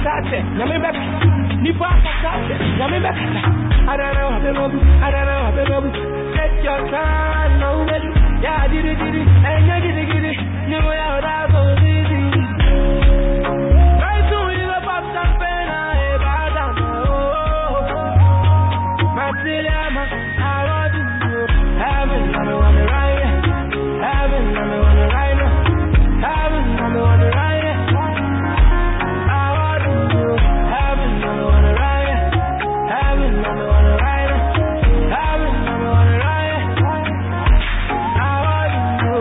Sache, Yamibek, Nipa Sache, Yamibek. I don't know how to love. Take your time, no way. Yeah, did it, and you did it. You know how to go easy. Right to you about something I don't know. Matilama, I want you. Heaven, I'm the one to ride it. Heaven, I'm the one to ride it. Heaven, I'm the one to ride it. I want you. Heaven, I'm the one to ride it. Heaven, I'm the one to ride it. Heaven, I'm the one to ride it. I want you.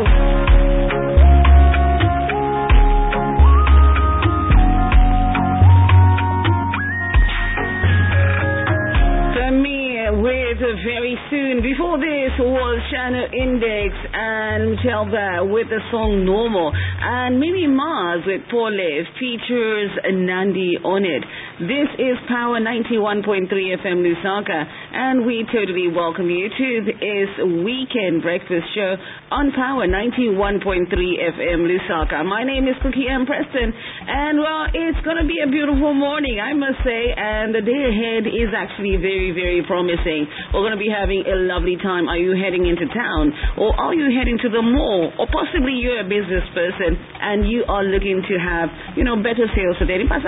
With very soon. Before this was Channel Index and Michelba with the song Normal, and Mimi Mars with Paul features Nandi on it. This is Power 91.3 FM Lusaka, and we totally welcome you to this weekend breakfast show on Power 91.3 FM Lusaka. My name is Cookie M. Preston, and well, it's going to be a beautiful morning, I must say, and the day ahead is actually very, very promising. We're going to be having a lovely time. Are you heading into town, or are you heading to the mall, or possibly you're a business person and you are looking to have, better sales today? But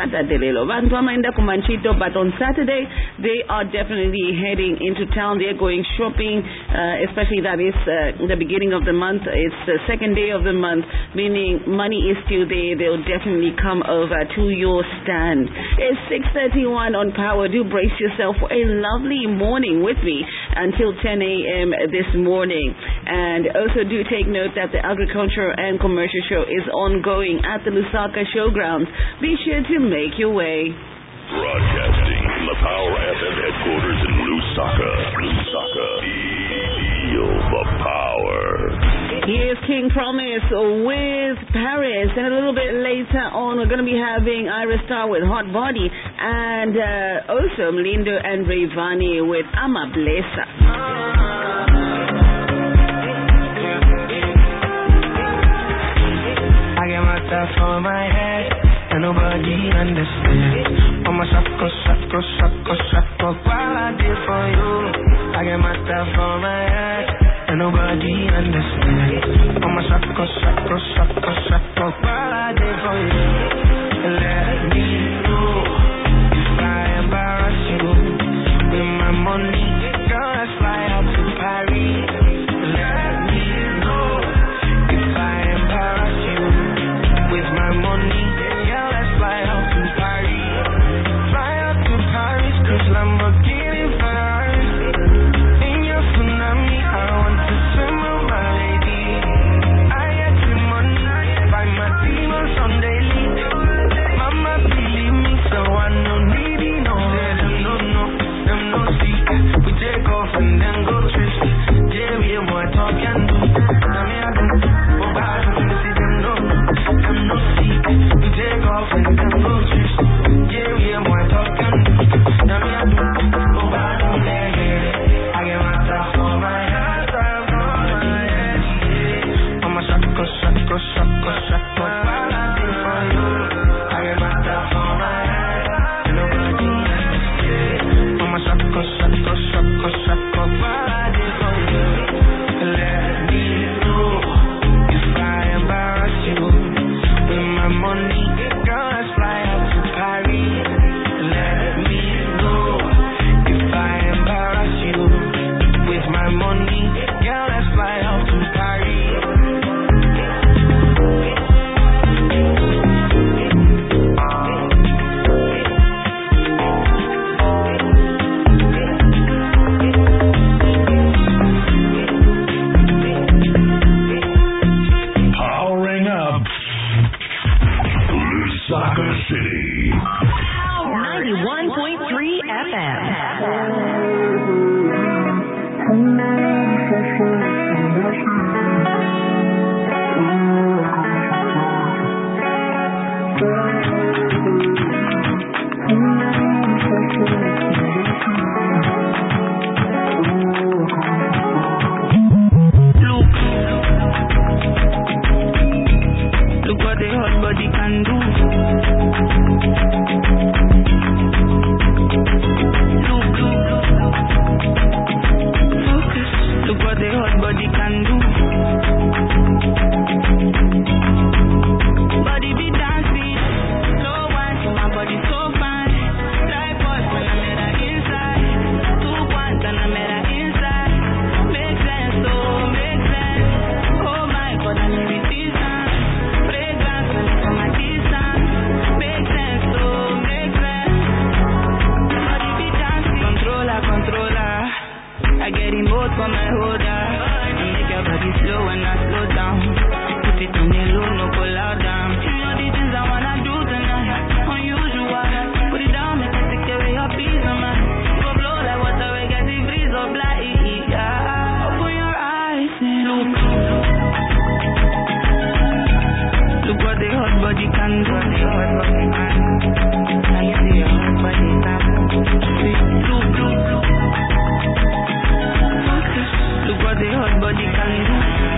on Saturday, they are definitely heading into town. They're going shopping, especially that is the beginning of the month. It's the second day of the month, meaning money is still there. They'll definitely come over to your stand. It's 6:31 on Power. Do brace yourself for a lovely morning with me until 10 a.m. this morning. And also do take note that the agricultural and commercial show is ongoing at the Lusaka Showgrounds. Be sure to make your way. Broadcasting from the Power FM headquarters in Lusaka. Feel the power. Here's King Promise with Paris, and a little bit later on we're going to be having Iris Star with Hot Body, and also Mlindo and Rayvani with Ama Blessa. I get my stuff on my head and nobody understands. I'm a sucker while I did for you. I get my stuff on my head and nobody understands. I'm a sucker while I did for you. Let me know if I embarrass you with my money. Girl, let's fly out to Paris. Let me know if I embarrass you with my money. Girl, let's fly out to Paris. Fly out to Paris, 'cause Lamborghini Ferraris. In your tsunami, I want to swim with my lady. I get the money, buy my demons on daily. Mama believe me, so I can do. I see your hot body tap. Blue, blue, blue. Look what the hot body can do.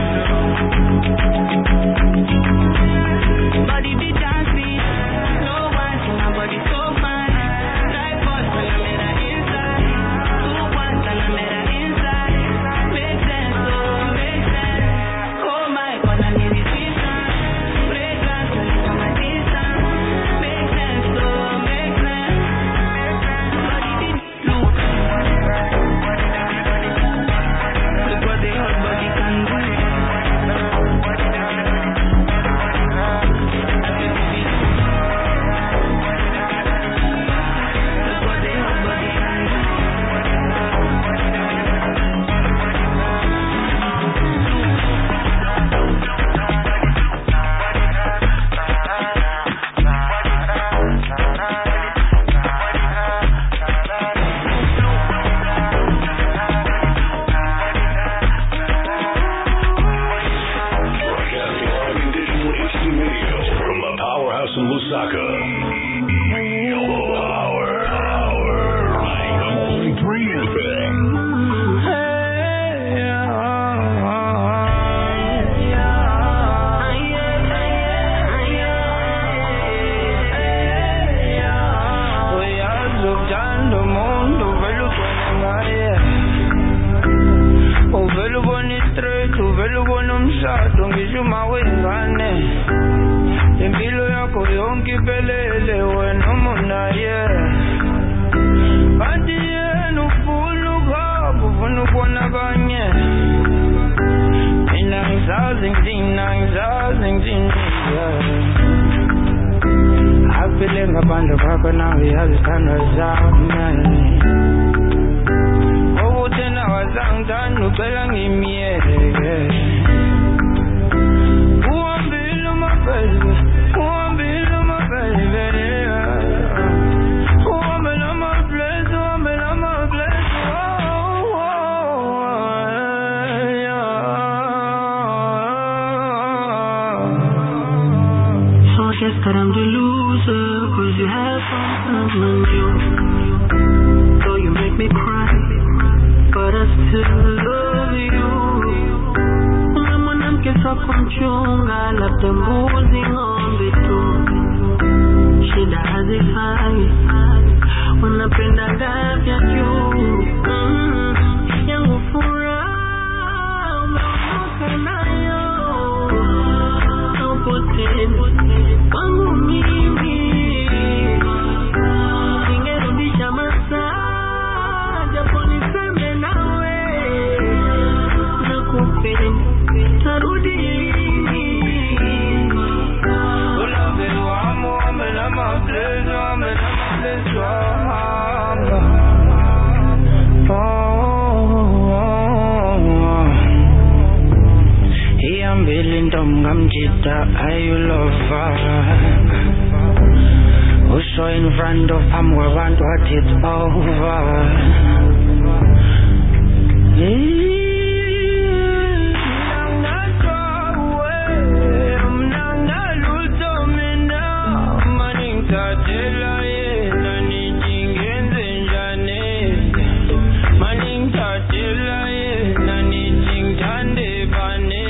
Body be dancing. No one see my body so fine. Drive force when I'm in the inside. 2 1 and I'm in the inside. Make sense, oh, make sense. Oh my God, I need it season. Fragrance when you come at distance. Make sense, oh, make sense. Body be blue. Look what the hot body can do. Broadcasting live in digital HD video from the Powerhouse in Lusaka. Power. 91.3 FM. Impilo yakho yonke iphelele wena umunaye. Kanti yena ufuna ukuhamba, ufuna ukubona kanye. Mina ngizazi ngithini. Aphile ngaphandle kwakho nawe yazi izithandwa zami. Ukuthi nawe azangithanda ucela ngimyeke. Uhambile my baby. That I'm the loser, 'cause you have someone new. So you make me cry, but I still love you. Una mwanamke swa kumchunga, labda mbuzi ng'ombe tu. Shida hazifai, unapenda gavya juu. Yangu furaha, umeondoka nayo. Haupotezi kwangu mimi, ningerudisha masaa, japo niseme nawe nakupenda, tarudi lini? Ulove wamo, amela mablezo. Ihambile intombi ngamjida, ayu lover. Usho in front of phambi kwabantu wathi it's over.